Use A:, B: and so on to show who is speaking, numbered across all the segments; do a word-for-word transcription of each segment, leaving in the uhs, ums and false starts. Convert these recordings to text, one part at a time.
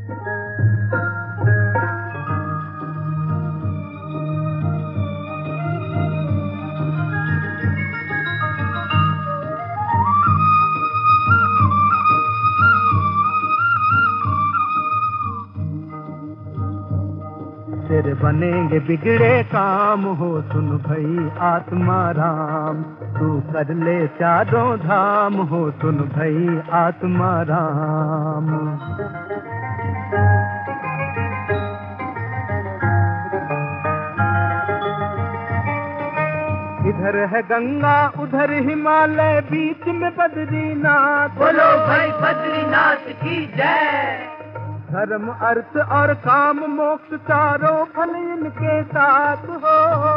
A: तेरे बनेंगे बिगड़े काम हो सुन भई आत्मा राम, तू कर ले चारों धाम हो सुन भई आत्मा राम। इधर है गंगा उधर हिमालय बीच में बद्रीनाथ,
B: बोलो भाई बद्रीनाथ की जय।
A: धर्म अर्थ और काम मोक्ष चारों फल इनके साथ हो,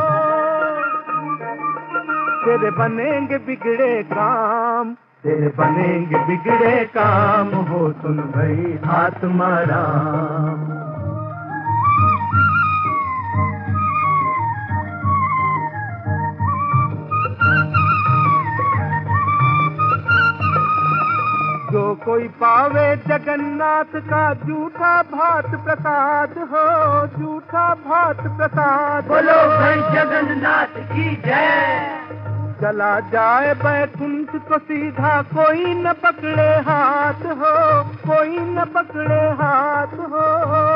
A: तेरे बनेंगे बिगड़े काम, तेरे बनेंगे बिगड़े काम हो सुन भई आत्मा राम। जो कोई पावे जगन्नाथ का झूठा भात प्रसाद हो, झूठा भात प्रसाद,
B: बोलो भाई जगन्नाथ की जय।
A: चला जाए बैकुंठ तो सीधा कोई न पकड़े हाथ हो, कोई न पकड़े हाथ हो।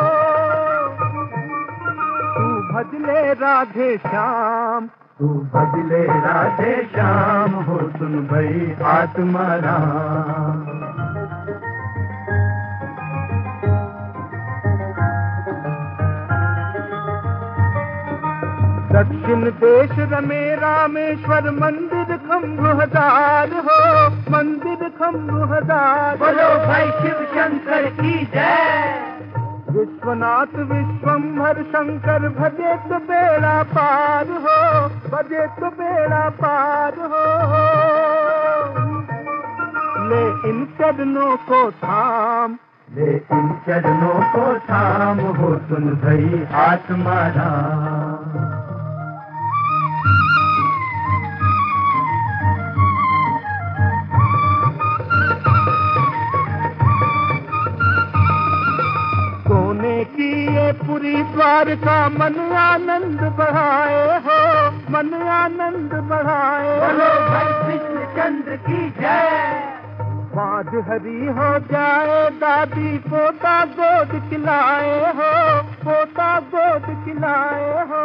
A: तू भजले राधे श्याम, तू भजले राधे श्याम हो सुन भई आत्मा राम। दक्षिण देश रमे रामेश्वर मंदिर खम्भ हजार हो, मंदिर खम्भ हजार,
B: बोलो भाई शिव शंकर की जय।
A: विश्वनाथ विश्वंभर शंकर भजे तो बेड़ा पार हो, भजे तो बेड़ा पार हो। ले इन चरणों को थाम, ले इन चरणों को थाम हो सुन भई आत्मा राम। की ये पूरी द्वारका मन आनंद बढ़ाए हो, मन आनंद बढ़ाए।
B: बोलो भाई कृष्ण चंद्र की जय।
A: बाज हरी हो जाए दादी पोता गोद खिलाए हो, पोता गोद खिलाए हो।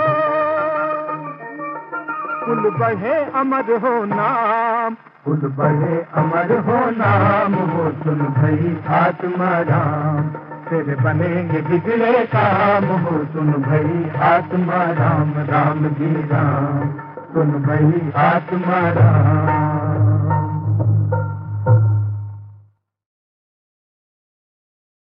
A: कुल बढ़े अमर हो नाम, कुल बढ़े अमर हो नाम हो सुन भई आत्मा राम। तेरे बनेंगे बिगड़े काम हो सुन भई आत्मा राम, राम जी राम सुन भई आत्मा राम।